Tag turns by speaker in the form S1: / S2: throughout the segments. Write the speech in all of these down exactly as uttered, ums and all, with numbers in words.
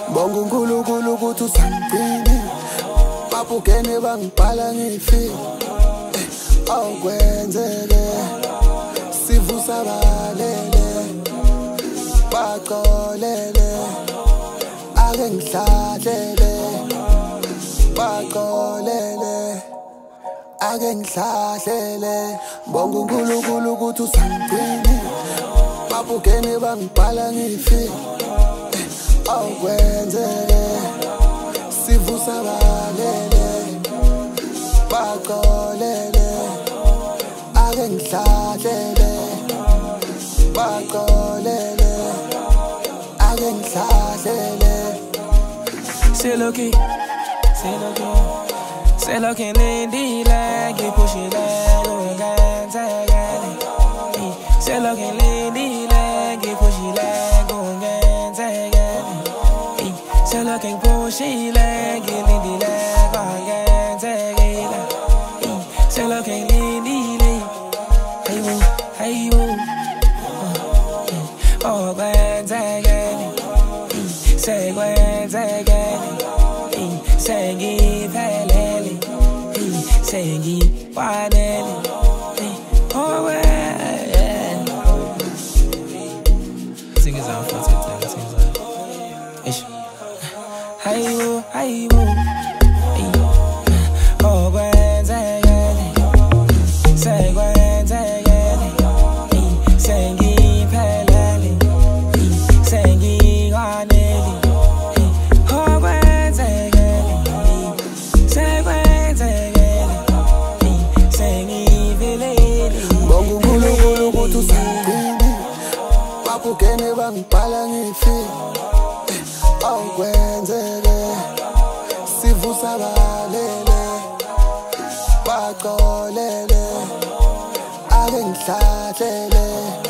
S1: Bonga uNkulunkulu ukuthi usangigcine babukene bangibhala ngifile awukwenzele sivusa balele baqolele ake ngihlahlele baqolele ake ngihlahlele bonga uNkulunkulu ukuthi usangigcine babukene bangibhala ngifile awukwenzele sivusa balele baqolele ake ngihlahlele baqolele ake ngihlahlele
S2: Seloki Seloki Seloki lindile ngipushile kungenzekile Seloki lindile ngipushile kungenzekile Seloki ngipushile ngilindile kungenzekile Seloki lindile hayibo hayibo oh kwenzekile sekwenzekile sengiphelele sengikwanele oh well sing it out for it sing it out ish hayibo hayibo oh kwenzekile sekwenzekile sengiphelele sengikwanele oh kwenzekile sekwenzekile sengiphelele
S1: bonga uNkulunkulu ukuthi usangigcine babukene bangibhala ngifile awukwenzele sivusa balele baqolele ake ngihlahlele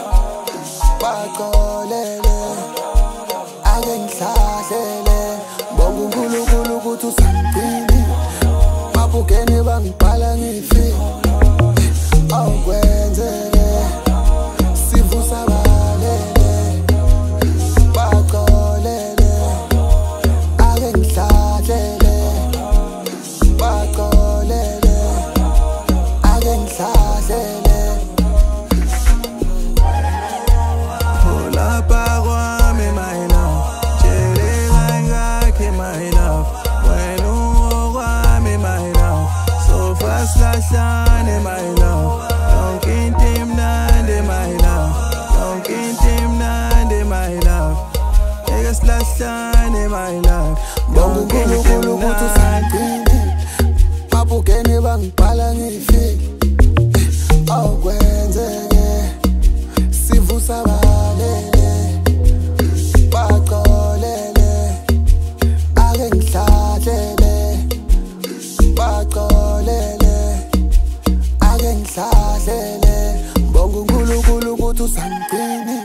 S1: baqolele ake ngihlahlele bonga uNkulunkulu ukuthi usangigcine babukene bangibhala ngifile awukwenzele sivusa balele baqolele ake ngihlahlele baqolele ake ngihlahlele
S3: Ulapha kwami my love tshele kangakhe my love wena ukwami my love so fast lahlane my love yonke into imnandi my love yonke into imnandi my love eke silahlane my love
S1: bonga uNkulunkulu ukuthi usangigcine babukene bangibhala ngifile awukwenzeke sivusa balele baqolele ake ngihlahlele baqolele ake ngihlahlele bonga uNkulunkulu ukuthi usangigcine